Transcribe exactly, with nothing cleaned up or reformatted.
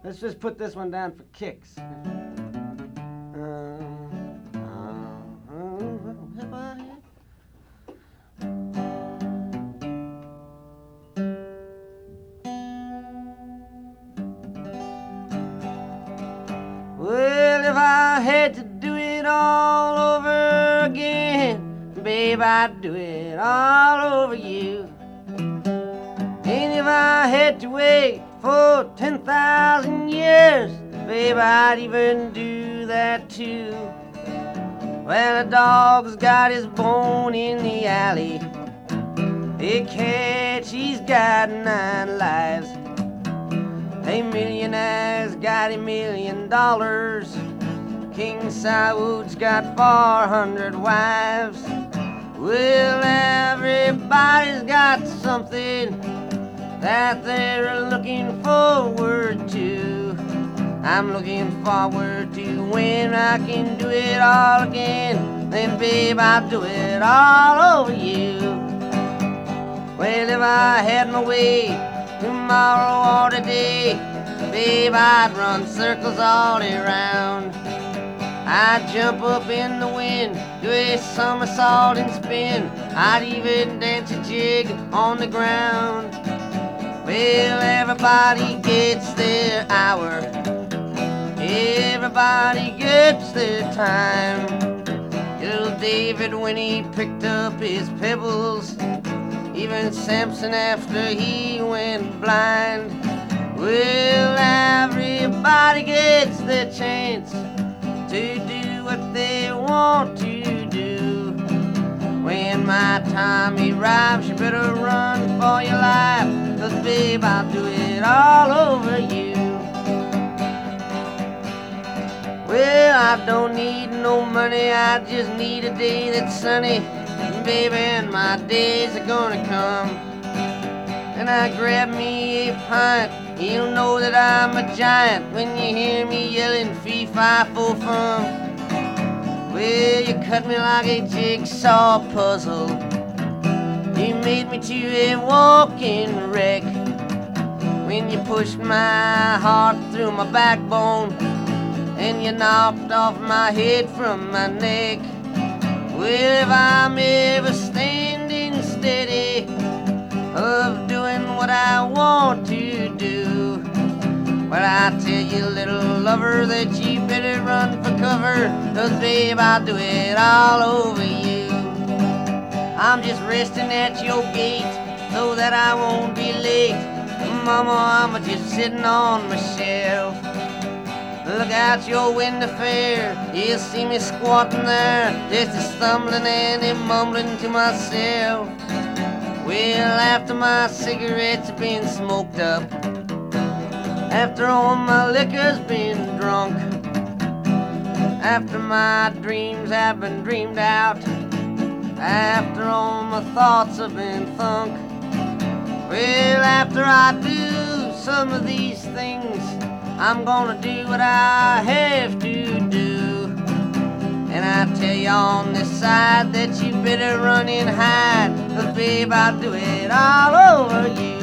Let's just put this one down for kicks. Well, if I had to do it all over again, babe, I'd do it all over you. And if I had to wait for ten thousand years, babe, I'd even do that too. Well, a dog's got his bone in the alley. A cat, she's got nine lives. A millionaire's got a million dollars. King Saud's got four hundred wives. Well, everybody's got something that they're looking forward to. I'm looking forward to when I can do it all again. Then, babe, I'll do it all over you. Well, if I had my way tomorrow or today, babe, I'd run circles all day round. I'd jump up in the wind, do a somersault and spin. I'd even dance a jig on the ground. Well, everybody gets their hour. Everybody gets their time. Little David when he picked up his pebbles, even Samson after he went blind. Well, everybody gets their chance to do what they want to do. When my time arrives, you better run for your life, 'cause babe, I'll do it all over you. Well, I don't need no money, I just need a day that's sunny. Baby, and my days are gonna come. And I grab me a pint, you'll know that I'm a giant when you hear me yelling fee-fi-fo-fum. Well, you cut me like a jigsaw puzzle. You made me to a walking wreck. When you pushed my heart through my backbone and you knocked off my head from my neck. Well, if I'm ever standing steady of doing what I want to do, well, I tell you, little lover, that you better run for cover, 'cause babe, I'll do it all over you. I'm just resting at your gate so that I won't be late. Mama, I'm just sitting on my shelf. Look out your window fair, you'll see me squatting there, just a stumbling and a mumbling to myself. Well, after my cigarettes have been smoked up, after all my liquor's been drunk, after my dreams have been dreamed out, after all my thoughts have been thunk, well, after I do some of these things, I'm gonna do what I have to do. And I tell you on this side that you better run and hide, 'cause babe, I'll do it all over you.